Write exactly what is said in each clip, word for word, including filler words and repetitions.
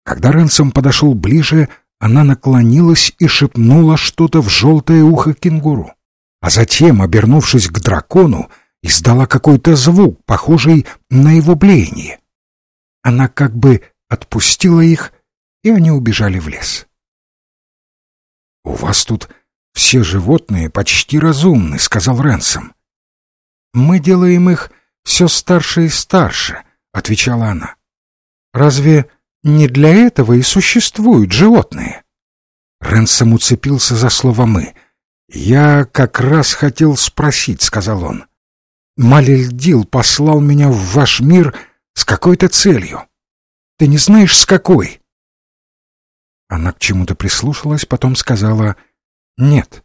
Когда Ренсом подошел ближе, она наклонилась и шепнула что-то в желтое ухо кенгуру, а затем, обернувшись к дракону, издала какой-то звук, похожий на его блеяние. Она как бы отпустила их, и они убежали в лес. «У вас тут все животные почти разумны», — сказал Ренсом. «Мы делаем их все старше и старше», — отвечала она. «Разве не для этого и существуют животные?» Ренсом уцепился за слово «мы». «Я как раз хотел спросить», — сказал он. «Малильдил послал меня в ваш мир с какой-то целью. Ты не знаешь, с какой?» Она к чему-то прислушалась, потом сказала «нет».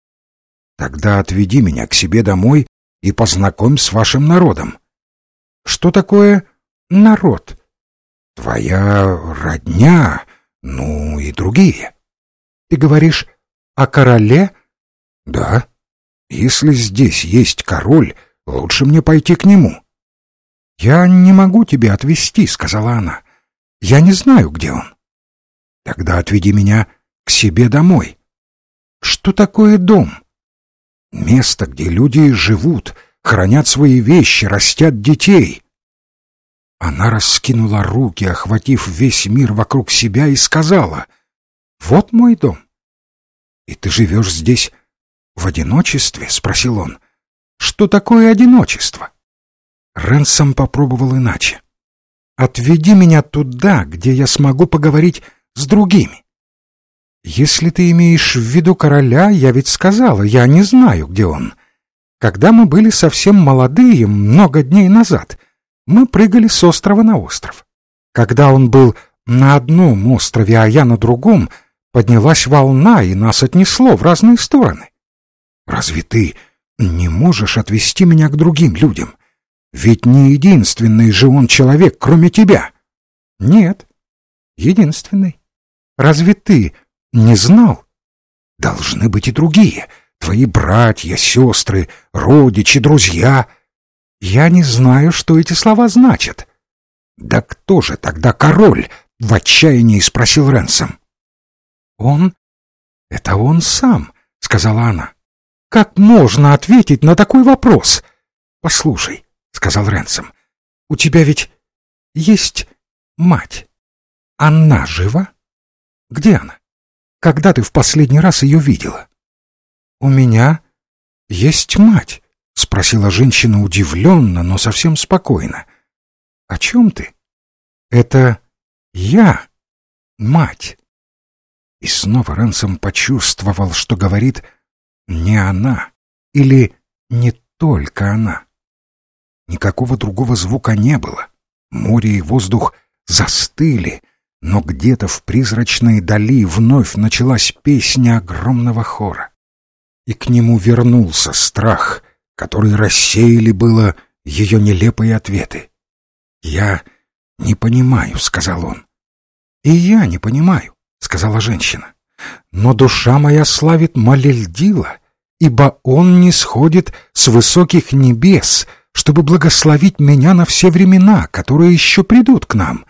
«Тогда отведи меня к себе домой и познакомь с вашим народом». «Что такое народ?» «Твоя родня, ну и другие». «Ты говоришь о короле?» «Да. Если здесь есть король, лучше мне пойти к нему». «Я не могу тебя отвезти», — сказала она. «Я не знаю, где он». «Тогда отведи меня к себе домой». «Что такое дом?» «Место, где люди живут, хранят свои вещи, растят детей». Она раскинула руки, охватив весь мир вокруг себя, и сказала: «Вот мой дом». «И ты живешь здесь в одиночестве?» — спросил он. «Что такое одиночество?» Ренсом попробовал иначе. «Отведи меня туда, где я смогу поговорить с другими». «Если ты имеешь в виду короля, я ведь сказала, я не знаю, где он. Когда мы были совсем молодые, много дней назад, мы прыгали с острова на остров. Когда он был на одном острове, а я на другом, поднялась волна, и нас отнесло в разные стороны. Разве ты не можешь отвести меня к другим людям? Ведь не единственный же он человек, кроме тебя». «Нет, единственный. Разве ты не знал? Должны быть и другие, твои братья, сестры, родичи, друзья». «Я не знаю, что эти слова значат». «Да кто же тогда король?» — в отчаянии спросил Ренсом. «Он? Это он сам», — сказала она. «Как можно ответить на такой вопрос?» «Послушай», — сказал Ренсом, — «у тебя ведь есть мать. Она жива? Где она? Когда ты в последний раз ее видела?» «У меня есть мать», — спросила женщина удивленно, но совсем спокойно. «О чем ты?» «Это я, мать». И снова Ренсом почувствовал, что говорит не она или не только она. Никакого другого звука не было. Море и воздух застыли, но где-то в призрачной дали вновь началась песня огромного хора. И к нему вернулся страх, который рассеяли было ее нелепые ответы. «Я не понимаю», — сказал он. «И я не понимаю», — сказала женщина. «Но душа моя славит Малильдила, ибо он нисходит с высоких небес, чтобы благословить меня на все времена, которые еще придут к нам.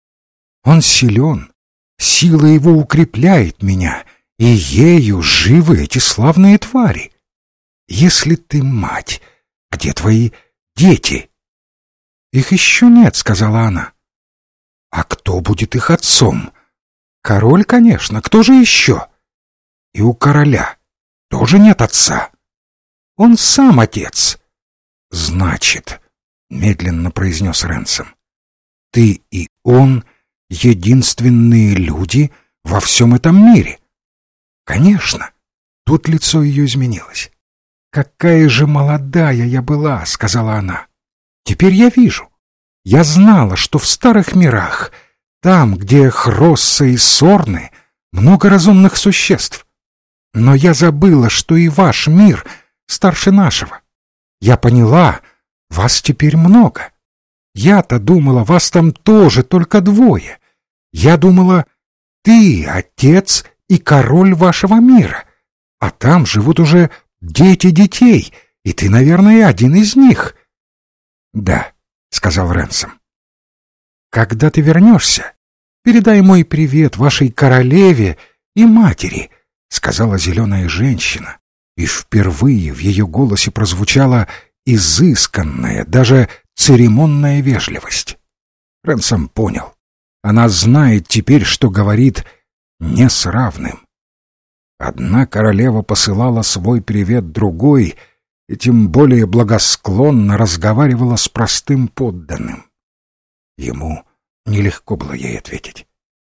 Он силен, сила его укрепляет меня, и ею живы эти славные твари. Если ты мать, где твои дети?» «Их еще нет», — сказала она. «А кто будет их отцом?» «Король, конечно, кто же еще?» «И у короля тоже нет отца?» «Он сам отец». «Значит», — медленно произнес Ренсом, — «ты и он единственные люди во всем этом мире?» «Конечно». Тут лицо ее изменилось. «Какая же молодая я была», — сказала она. «Теперь я вижу. Я знала, что в старых мирах, там, где Хроссы и Сорны, много разумных существ. Но я забыла, что и ваш мир старше нашего. Я поняла, вас теперь много. Я-то думала, вас там тоже только двое. Я думала, ты отец и король вашего мира, а там живут уже дети детей, и ты, наверное, один из них». «Да», — сказал Ренсом. «Когда ты вернешься, Передай мой привет вашей королеве и матери», — сказала зеленая женщина, и впервые в ее голосе прозвучала изысканная, даже церемонная вежливость. Ренсом понял. Она знает теперь, что говорит не с равным. Одна королева посылала свой привет другой, и тем более благосклонно разговаривала с простым подданным. Ему нелегко было ей ответить.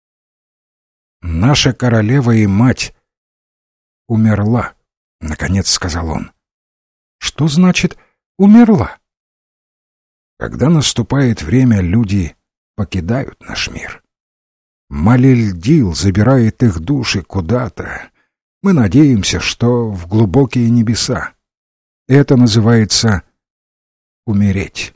«Наша королева и мать умерла», — наконец сказал он. «Что значит «умерла»?» Когда наступает время, люди покидают наш мир. Малильдил забирает их души куда-то. Мы надеемся, что в глубокие небеса. Это называется умереть.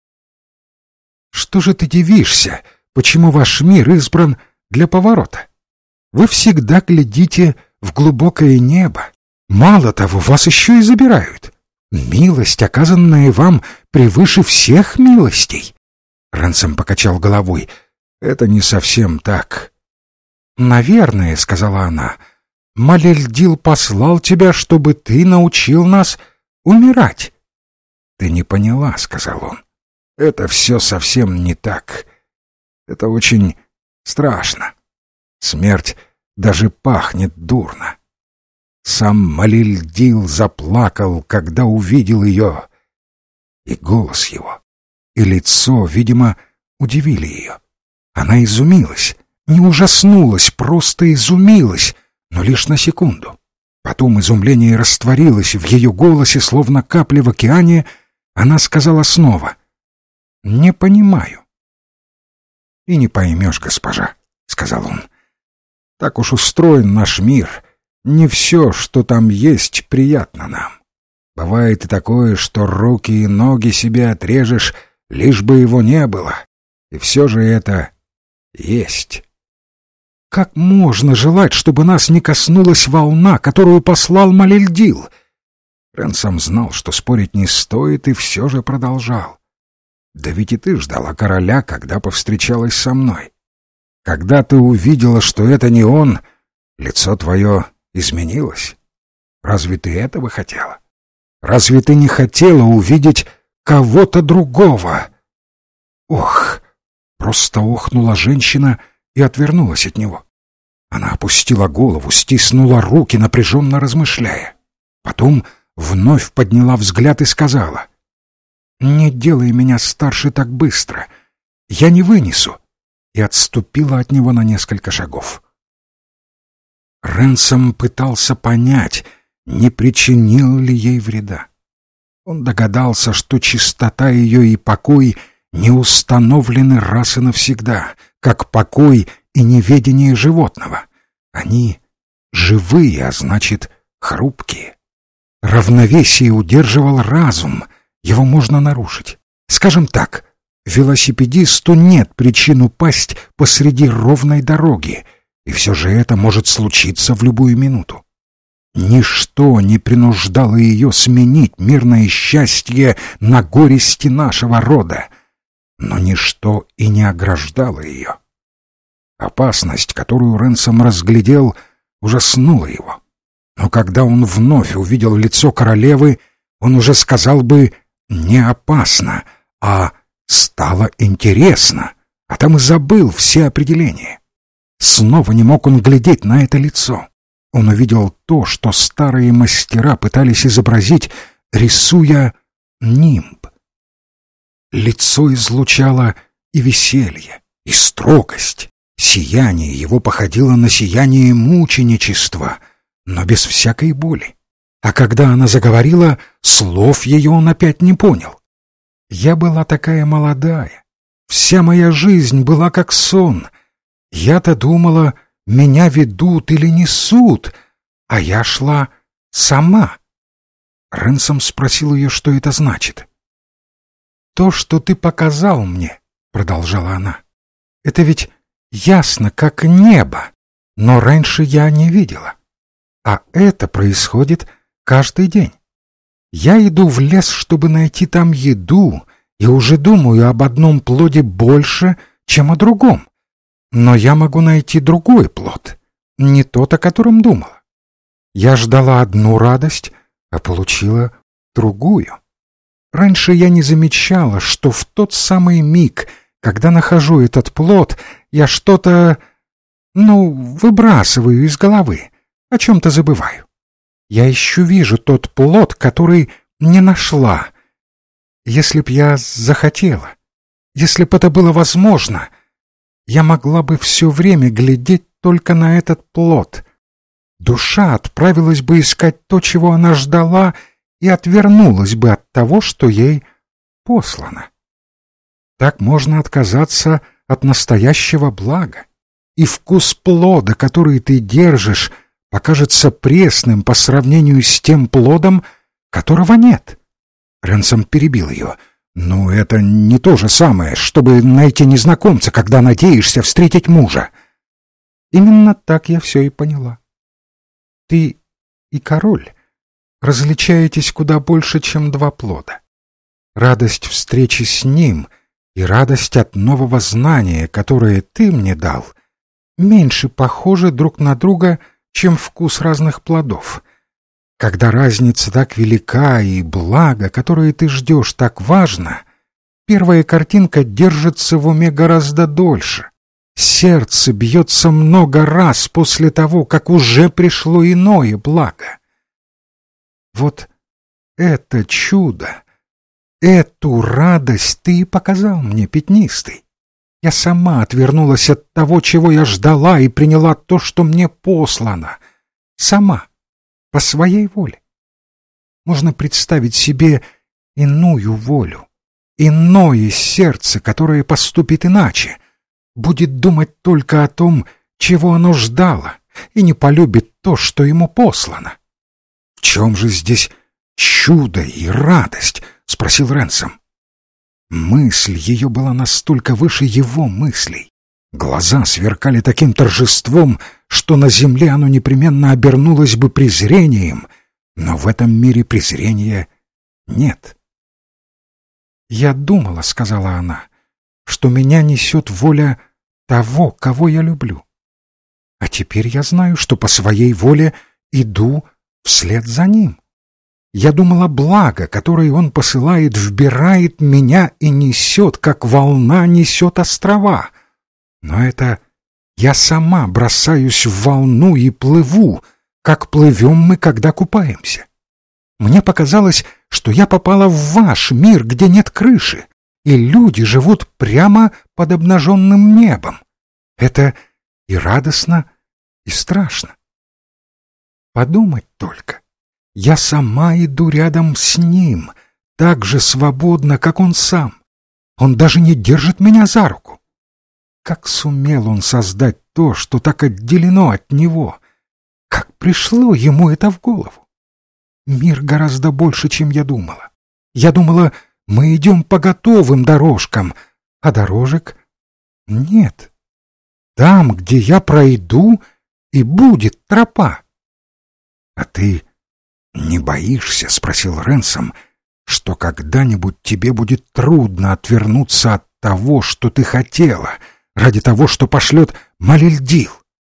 Что же ты дивишься, почему ваш мир избран для поворота? Вы всегда глядите в глубокое небо. Мало того, вас еще и забирают. Милость, оказанная вам, превыше всех милостей. Ренсом покачал головой. Это не совсем так. Наверное, сказала она, Малильдил послал тебя, чтобы ты научил нас умирать. Ты не поняла, сказал он. Это все совсем не так. Это очень страшно. Смерть даже пахнет дурно. Сам Малильдил заплакал, когда увидел ее. И голос его, и лицо, видимо, удивили ее. Она изумилась, не ужаснулась, просто изумилась, но лишь на секунду. Потом изумление растворилось в ее голосе, словно капли в океане. Она сказала снова: «Не понимаю». «И не поймешь, госпожа», — сказал он. «Так уж устроен наш мир. Не все, что там есть, приятно нам. Бывает и такое, что руки и ноги себе отрежешь, лишь бы его не было. И все же это есть». «Как можно желать, чтобы нас не коснулась волна, которую послал Малильдил?» Ренсом знал, что спорить не стоит, и все же продолжал. «Да ведь и ты ждала короля, когда повстречалась со мной. Когда ты увидела, что это не он, лицо твое изменилось. Разве ты этого хотела? Разве ты не хотела увидеть кого-то другого?» «Ох!» — просто охнула женщина и отвернулась от него. Она опустила голову, стиснула руки, напряженно размышляя. Потом вновь подняла взгляд и сказала: «Не делай меня старше так быстро. Я не вынесу», и отступила от него на несколько шагов. Ренсом пытался понять, не причинил ли ей вреда. Он догадался, что чистота ее и покой не установлены раз и навсегда, как покой и неведение животного. Они живые, а значит, хрупкие. Равновесие удерживал разум, его можно нарушить. Скажем так, велосипедисту нет причин упасть посреди ровной дороги, и все же это может случиться в любую минуту. Ничто не принуждало ее сменить мирное счастье на горести нашего рода, но ничто и не ограждало ее. Опасность, которую Ренсом разглядел, ужаснула его. Но когда он вновь увидел лицо королевы, он уже сказал бы не опасно, а стало интересно, а там и забыл все определения. Снова не мог он глядеть на это лицо. Он увидел то, что старые мастера пытались изобразить, рисуя нимб. Лицо излучало и веселье, и строгость. Сияние его походило на сияние мученичества, но без всякой боли. А когда она заговорила, слов ее он опять не понял. «Я была такая молодая, вся моя жизнь была как сон. Я-то думала, меня ведут или несут, а я шла сама». Ренсом спросил ее, что это значит. «То, что ты показал мне, — продолжала она, — это ведь ясно, как небо, но раньше я не видела. А это происходит каждый день. Я иду в лес, чтобы найти там еду, и уже думаю об одном плоде больше, чем о другом. Но я могу найти другой плод, не тот, о котором думала. Я ждала одну радость, а получила другую. Раньше я не замечала, что в тот самый миг, когда нахожу этот плод, я что-то, ну, выбрасываю из головы, о чем-то забываю. Я еще вижу тот плод, который не нашла. Если б я захотела, если б это было возможно, я могла бы все время глядеть только на этот плод. Душа отправилась бы искать то, чего она ждала, и отвернулась бы от того, что ей послано. Так можно отказаться от настоящего блага, и вкус плода, который ты держишь, покажется пресным по сравнению с тем плодом, которого нет. Ренсом перебил ее. «Ну, это не то же самое, чтобы найти незнакомца, когда надеешься встретить мужа». Именно так я все и поняла. Ты и король различаетесь куда больше, чем два плода. Радость встречи с ним и радость от нового знания, которое ты мне дал, меньше похожи друг на друга, чем вкус разных плодов. Когда разница так велика и благо, которое ты ждешь, так важно, первая картинка держится в уме гораздо дольше. Сердце бьется много раз после того, как уже пришло иное благо. Вот это чудо, эту радость ты и показал мне, Пятнистый. Я сама отвернулась от того, чего я ждала, и приняла то, что мне послано. Сама, по своей воле. Можно представить себе иную волю, иное сердце, которое поступит иначе, будет думать только о том, чего оно ждало, и не полюбит то, что ему послано. — В чем же здесь чудо и радость? — спросил Ренсом. Мысль ее была настолько выше его мыслей. Глаза сверкали таким торжеством, что на земле оно непременно обернулось бы презрением, но в этом мире презрения нет. «Я думала, — сказала она, — что меня несет воля того, кого я люблю. А теперь я знаю, что по своей воле иду вслед за ним. Я думала, благо, которое он посылает, вбирает меня и несет, как волна несет острова. Но это я сама бросаюсь в волну и плыву, как плывем мы, когда купаемся. Мне показалось, что я попала в ваш мир, где нет крыши, и люди живут прямо под обнаженным небом. Это и радостно, и страшно. Подумать только. Я сама иду рядом с ним, так же свободно, как он сам. Он даже не держит меня за руку. Как сумел он создать то, что так отделено от него? Как пришло ему это в голову? Мир гораздо больше, чем я думала. Я думала, мы идем по готовым дорожкам, а дорожек нет. Там, где я пройду, и будет тропа. — А ты не боишься, — спросил Ренсом, — что когда-нибудь тебе будет трудно отвернуться от того, что ты хотела, ради того, что пошлет Малильдил?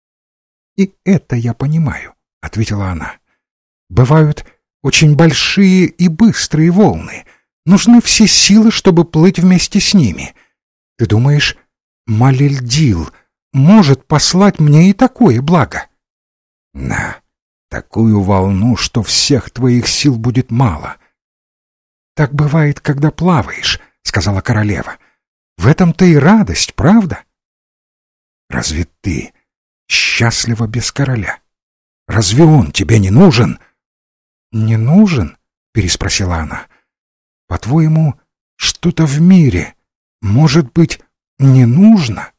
— И это я понимаю, — ответила она. — Бывают очень большие и быстрые волны. Нужны все силы, чтобы плыть вместе с ними. Ты думаешь, Малильдил может послать мне и такое благо? — На такую волну, что всех твоих сил будет мало. — Так бывает, когда плаваешь, — сказала королева. — В этом-то и радость, правда? — Разве ты счастлива без короля? Разве он тебе не нужен? — Не нужен? — переспросила она. — По-твоему, что-то в мире, может быть, не нужно?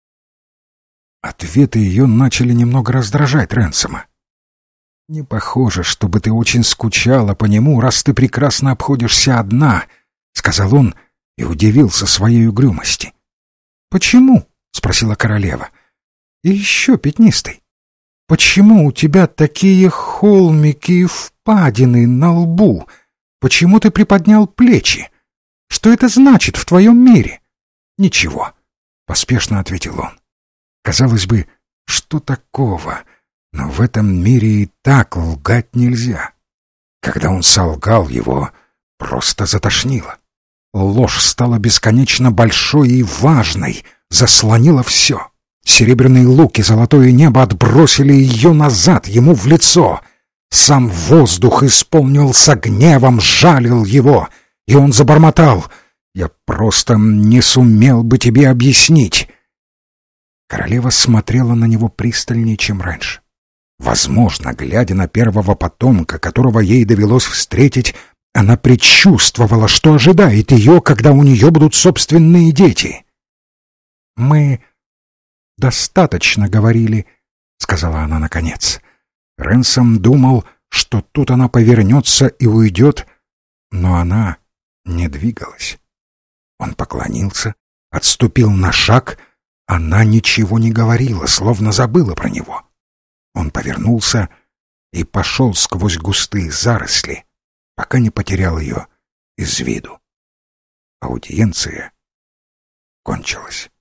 Ответы ее начали немного раздражать Ренсома. «Не похоже, чтобы ты очень скучала по нему, раз ты прекрасно обходишься одна», — сказал он и удивился своей угрюмости. «Почему?» — спросила королева. «И еще, Пятнистый, почему у тебя такие холмики и впадины на лбу? Почему ты приподнял плечи? Что это значит в твоем мире?» «Ничего», — поспешно ответил он. Казалось бы, что такого? Но в этом мире и так лгать нельзя. Когда он солгал, его просто затошнило. Ложь стала бесконечно большой и важной, заслонила все. Серебряный лук и золотое небо отбросили ее назад, ему в лицо. Сам воздух исполнился гневом, жалил его, и он забормотал: «Я просто не сумел бы тебе объяснить». Королева смотрела на него пристальнее, чем раньше. Возможно, глядя на первого потомка, которого ей довелось встретить, она предчувствовала, что ожидает ее, когда у нее будут собственные дети. «Мы достаточно говорили», — сказала она наконец. Ренсом думал, что тут она повернется и уйдет, но она не двигалась. Он поклонился, отступил на шаг, она ничего не говорила, словно забыла про него. Он повернулся и пошел сквозь густые заросли, пока не потерял ее из виду. Аудиенция кончилась.